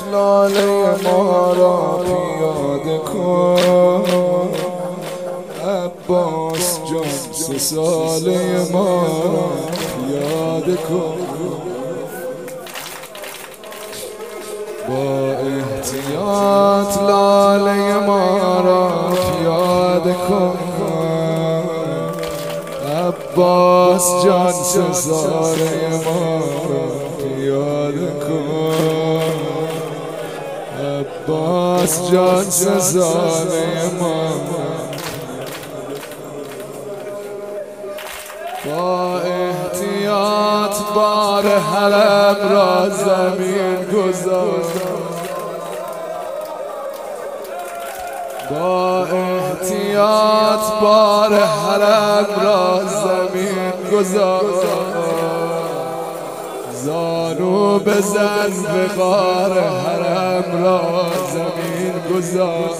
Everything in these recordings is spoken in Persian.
لاله ما را پیاده کن عباس جان 3 ساله ما را پیاده کن با احتیاط لاله ما را پیاده کن عباس جان 3 ساله ما را پیاده کن عباس جان 3 ساله ما با احتیاط بار حرم را زمین گذار با احتیاط بار حرم را زمین گذار زانو بزن به غار حرم را زمین گذار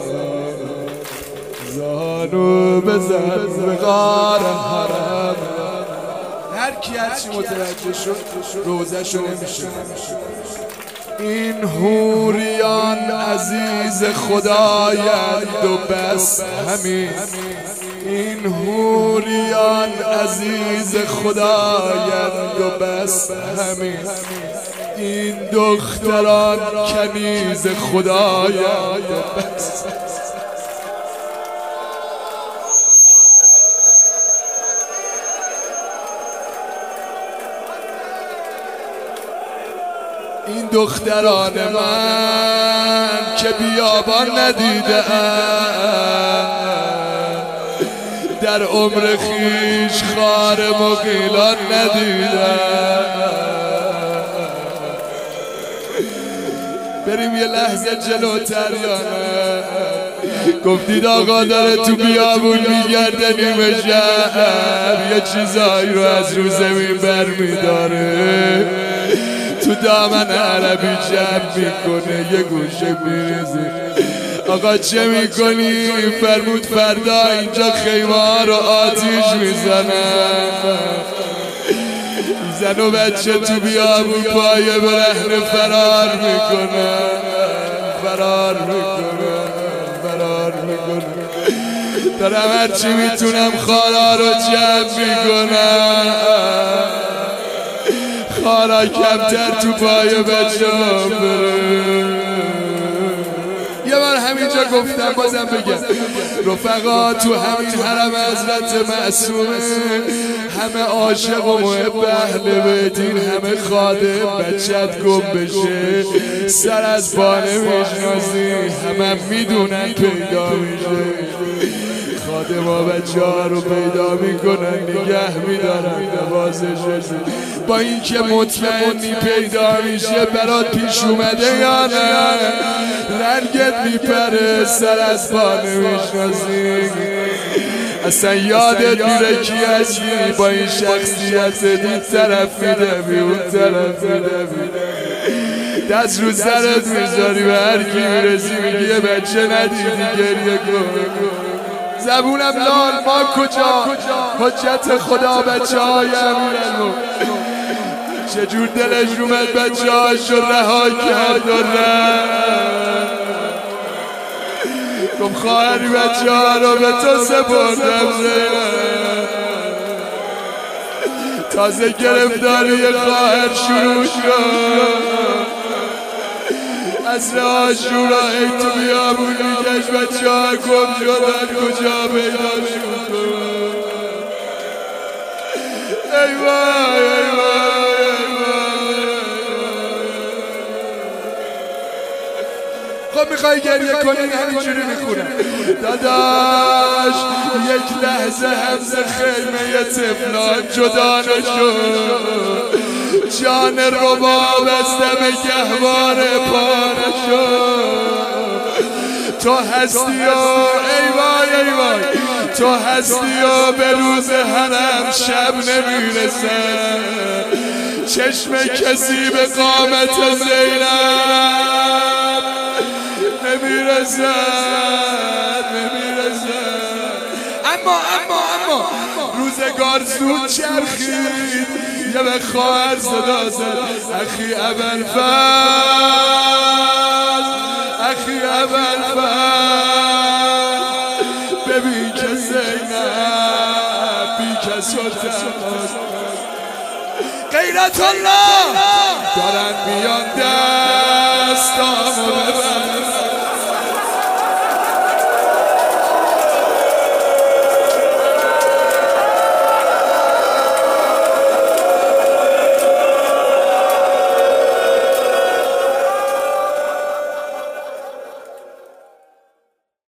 زانو بزن به غار حرم هر کی هرچی متوجه شد روزه شو نمیشه این حوریان عزیز خدایند و بس همین این حوریان عزیز خدایند و بس همین این دختران کنیز خدایند و بس این دختران من که بیابان ندیده در عمر خیش خار مغیلان ندیده بریم یه لحظه جلوتر یا نه گفتید آقا داره تو بیابون میگرده نیمه شهر یه چیزایی رو از رو زمین بر میداره تو دامن عربی جمع میکنه یه گوشه میریزه آقا چه میکنی؟ فرمود فردا اینجا خیمه ها رو آتیش میزنن زن و بچه تو بیابون پایه برهنه فرار میکنن فرار میکنن فرار میکنن دارم هرچی میتونم خالا رو جمع میکنم خارا کمتر تو پای بچه بره یه بار همینجا گفتم بازم بگم رفقا تو همین حرم حضرت معصومه همه عاشق و محب اهل بیتین همه خادم بچت گم بشه سر از بانه میشنازی همه میدونن پیدا میشه خادما بچه ها رو پیدا میکنن نگه میدارن نوازش با اینکه مطمئنی پیدا میشه برات پیش اومده یا نه رنگت میپره سر از بانه میشنازی اصلا یادت میره کی هستی با این شخصیت این طرف میده بی اون طرف میده دست رو سرت میذاری و هر کی میرسی میگی یه بچه ندیدی گریه کن زبونم لال ما کجا حجت خدا بچه های امیرالمومنین چجور دلش اومد بچه هاشو رها کرد و رفت گفت خواهری بچه ها رو به تو سپردم تازه گرفتاری خواهر شروع شد عصر عاشورا ای تو بیابون میکش بچه ها گم شدن کجا پیدا شد ای وای ای وای ای وای خب میخوای گریه کنی همینجوری میخونم داداش یک لحظه همز خیمه طفلان جدا نشد جان رباب از دم گهواره پاره شد تو هستی و ای وای ای وای تو هستی و به روز حرم شب نمیرسن چشم کسی به قامت زینب نمیرسن اما روزگار زود چرخید یه به خواهر صدا زد اخی ابوالفضل ببین که زینب بی کس و غیرت الله دارن بیان دست